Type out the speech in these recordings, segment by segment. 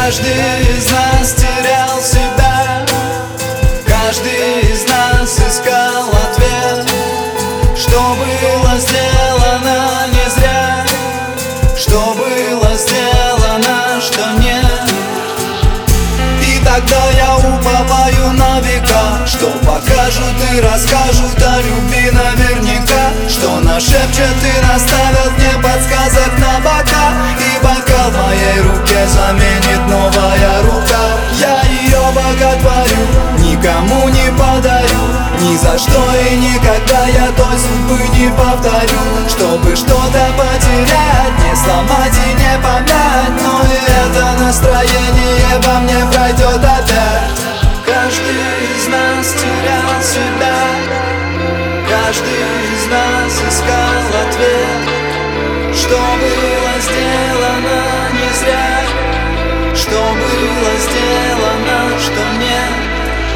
Каждый из нас терял себя, каждый из нас искал ответ. Что было сделано не зря, что было сделано, что нет. И тогда я уповаю на века, что покажут и расскажут о любви наверняка, что нашепчут и наставят мне подсказок на бока. И бокал в моей руке заменит новая рука. Я ее боготворю, никому не подарю, ни за что и никогда я той судьбы не повторю. Чтобы что-то потерять, не сломать и не помять, но и это настроение во мне пройдет опять. Каждый из нас терял себя, каждый из нас искал ответ. Что было сделано не зря, что было сделано, что нет.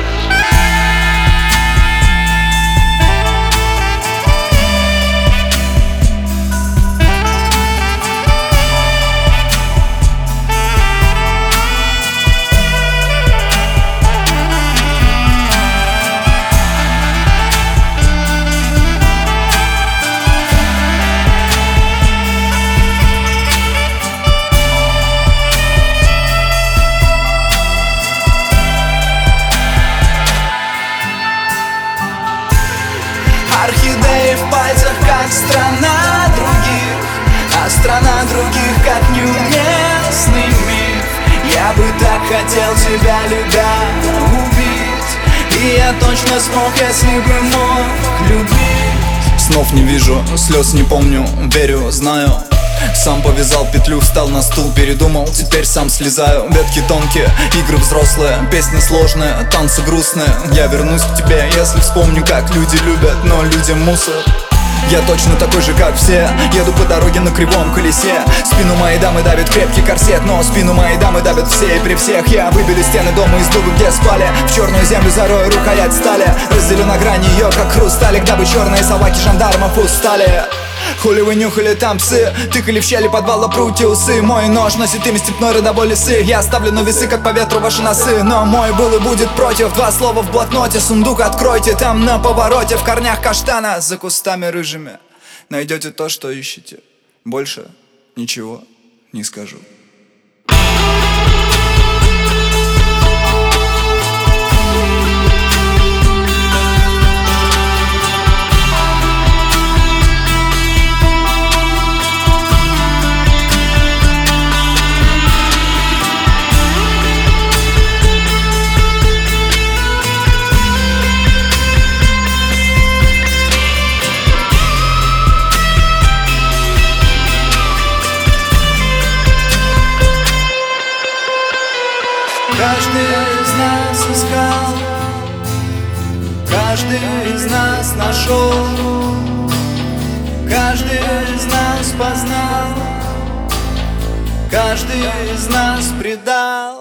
Орхидеи в пальцах, как страна других, а страна других, как неуместный миф. Я бы так хотел тебя, любя, убить, и я точно смог, если бы мог любить. Снов не вижу, слез не помню, верю, знаю. Сам повязал петлю, встал на стул, передумал, теперь сам слезаю. Ветки тонкие, игры взрослые, песни сложные, танцы грустные. Я вернусь к тебе, если вспомню, как люди любят, но людям мусор. Я точно такой же, как все, еду по дороге на кривом колесе. Спину моей дамы давит крепкий корсет, но спину моей дамы давят все и при всех. Я выбили стены дома из дубы, где спали, в черную землю зарою рукоять стали. Разделю на грани ее, как хрусталик, дабы черные собаки жандармов устали. Хули вы нюхали там псы, тыкали в щели подвала прутья усы. Мой нож носит имя степной родовой лисы. Я ставлю на весы, как по ветру ваши носы, но мой был и будет против. Два слова в блокноте, сундук откройте, там на повороте в корнях каштана за кустами рыжими найдете то, что ищете. Больше ничего не скажу. Каждый из нас искал, каждый из нас нашел, каждый из нас познал, каждый из нас предал.